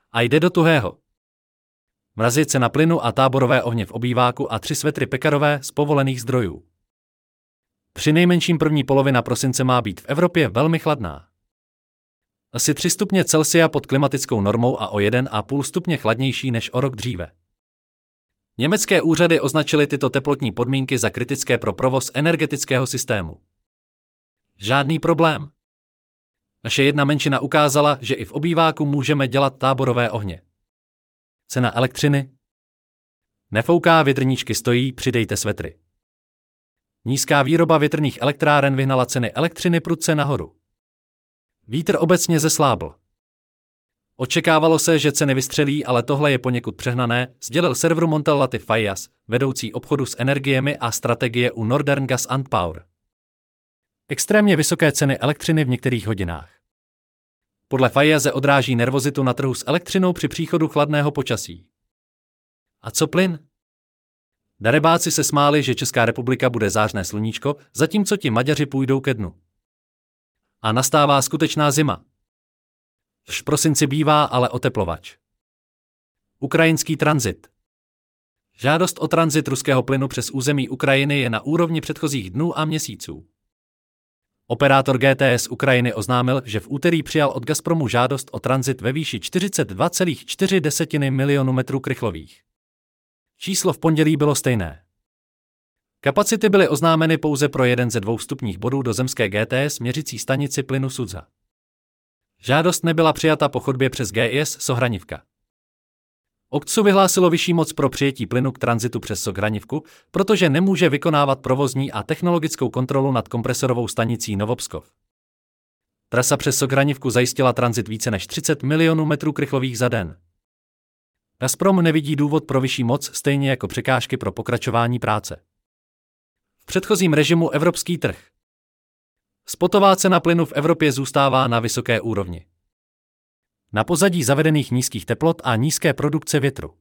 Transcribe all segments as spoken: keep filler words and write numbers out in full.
A jde do tuhého. Mrazy, cena plynu a táborové ohně v obýváku a tři svetry pekarové z povolených zdrojů. Při nejmenším první polovina prosince má být v Evropě velmi chladná. Asi tři stupně Celsia pod klimatickou normou a o jeden a půl stupně chladnější než o rok dříve. Německé úřady označily tyto teplotní podmínky za kritické pro provoz energetického systému. Žádný problém. Naše jedna menšina ukázala, že i v obýváku můžeme dělat táborové ohně. Cena elektřiny? Nefouká, větrníčky stojí, přidejte svetry. Nízká výroba větrných elektráren vyhnala ceny elektřiny prudce nahoru. Vítr obecně zeslábl. Očekávalo se, že ceny vystřelí, ale tohle je poněkud přehnané, sdělil serveru Montel Latif Fayyaz, vedoucí obchodu s energiemi a strategie u Northern Gas and Power. Extrémně vysoké ceny elektřiny v některých hodinách. Podle Fayyaze odráží nervozitu na trhu s elektřinou při příchodu chladného počasí. A co plyn? Darebáci se smáli, že Česká republika bude zářné sluníčko, zatímco ti Maďaři půjdou ke dnu. A nastává skutečná zima. V prosinci bývá ale oteplovač. Ukrajinský tranzit. Žádost o tranzit ruského plynu přes území Ukrajiny je na úrovni předchozích dnů a měsíců. Operátor G T S Ukrajiny oznámil, že v úterý přijal od Gazpromu žádost o tranzit ve výši čtyřicet dva celá čtyři milionu metrů krychlových. Číslo v pondělí bylo stejné. Kapacity byly oznámeny pouze pro jeden ze dvou vstupních bodů do zemské G T S měřící stanici plynu Sudza. Žádost nebyla přijata po chodbě přes G I S Sohranivka. OKTSU vyhlásilo vyšší moc pro přijetí plynu k tranzitu přes Sohranivku, protože nemůže vykonávat provozní a technologickou kontrolu nad kompresorovou stanicí Novopskov. Trasa přes Sohranivku zajistila tranzit více než třicet milionů metrů krychlových za den. Gazprom nevidí důvod pro vyšší moc, stejně jako překážky pro pokračování práce. V předchozím režimu evropský trh. Spotová cena plynu v Evropě zůstává na vysoké úrovni. Na pozadí zavedených nízkých teplot a nízké produkce větru.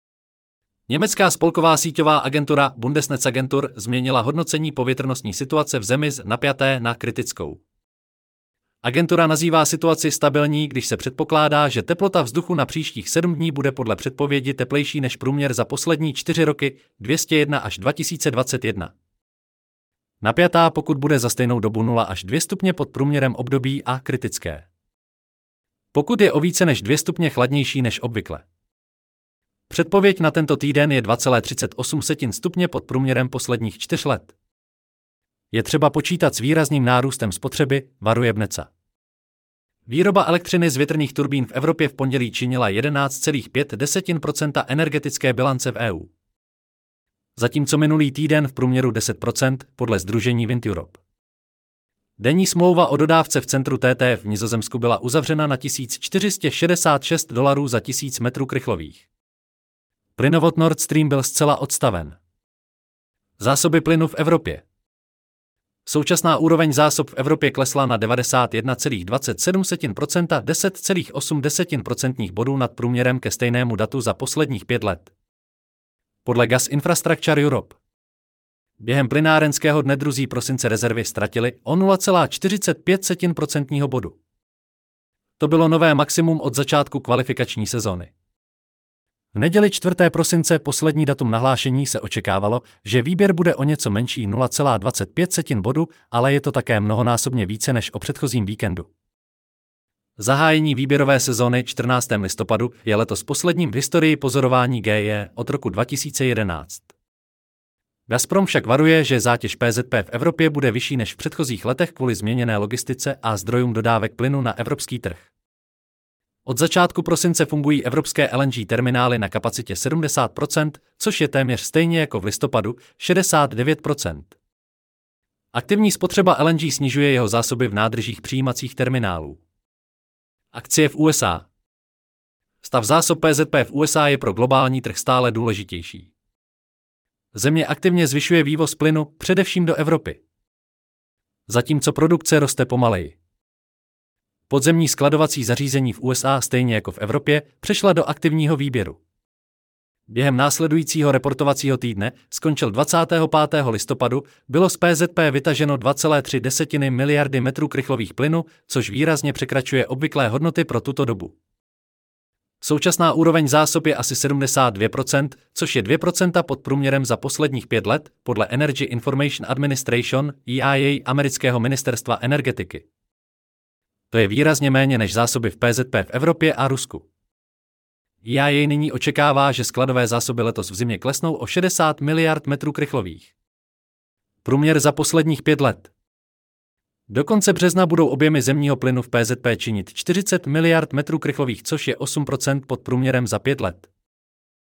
Německá spolková síťová agentura Bundesnetzagentur změnila hodnocení povětrnostní situace v zemi z napjaté na kritickou. Agentura nazývá situaci stabilní, když se předpokládá, že teplota vzduchu na příštích sedm dní bude podle předpovědi teplejší než průměr za poslední čtyři roky dvě stě jedna až dva tisíce dvacet jedna. Napjatá, pokud bude za stejnou dobu nula až dva stupně pod průměrem období a kritické. Pokud je o více než dva stupně chladnější než obvykle. Předpověď na tento týden je dva celá třicet osm stupně pod průměrem posledních čtyř let. Je třeba počítat s výrazným nárůstem spotřeby, varuje BNECA. Výroba elektřiny z větrných turbín v Evropě v pondělí činila jedenáct celá pět procenta energetické bilance v E U. Zatímco minulý týden v průměru deset procent podle sdružení Wind Europe. Denní smlouva o dodávce v centru T T F v Nizozemsku byla uzavřena na tisíc čtyři sta šedesát šest dolarů za tisíc metrů krychlových. Plynovod Nord Stream byl zcela odstaven. Zásoby plynu v Evropě. Současná úroveň zásob v Evropě klesla na devadesát jedna celá dvacet sedm procenta, deset celá osm procentních bodů nad průměrem ke stejnému datu za posledních pět let. Podle Gas Infrastructure Europe. Během plynárenského dne druhého prosince rezervy ztratily o nula celá čtyřicet pět procentního bodu. To bylo nové maximum od začátku kvalifikační sezóny. V neděli čtvrtého prosince, poslední datum nahlášení, se očekávalo, že výběr bude o něco menší nula celá dvacet pět bodu, ale je to také mnohonásobně více než o předchozím víkendu. Zahájení výběrové sezóny čtrnáctého listopadu je letos posledním v historii pozorování G I E od roku dva tisíce jedenáct. Gazprom však varuje, že zátěž P Z P v Evropě bude vyšší než v předchozích letech kvůli změněné logistice a zdrojům dodávek plynu na evropský trh. Od začátku prosince fungují evropské L N G terminály na kapacitě sedmdesát procent, což je téměř stejně jako v listopadu šedesát devět procent. Aktivní spotřeba L N G snižuje jeho zásoby v nádržích přijímacích terminálů. Akcie v U S A. Stav zásob P Z P v U S A je pro globální trh stále důležitější. Země aktivně zvyšuje vývoz plynu, především do Evropy. Zatímco produkce roste pomaleji. Podzemní skladovací zařízení v U S A, stejně jako v Evropě, přešla do aktivního výběru. Během následujícího reportovacího týdne, skončil dvacátého pátého listopadu, bylo z P Z P vytaženo dva celá tři miliardy metrů krychlových plynu, což výrazně překračuje obvyklé hodnoty pro tuto dobu. Současná úroveň zásob je asi sedmdesát dvě procent, což je dvě procenta pod průměrem za posledních pět let, podle Energy Information Administration, E I A, amerického ministerstva energetiky. To je výrazně méně než zásoby v P Z P v Evropě a Rusku. E I A nyní očekává, že skladové zásoby letos v zimě klesnou o šedesát miliard metrů krychlových. Průměr za posledních pět let. Do konce března budou objemy zemního plynu v P Z P činit čtyřicet miliard metrů krychlových, což je osm procent pod průměrem za pět let.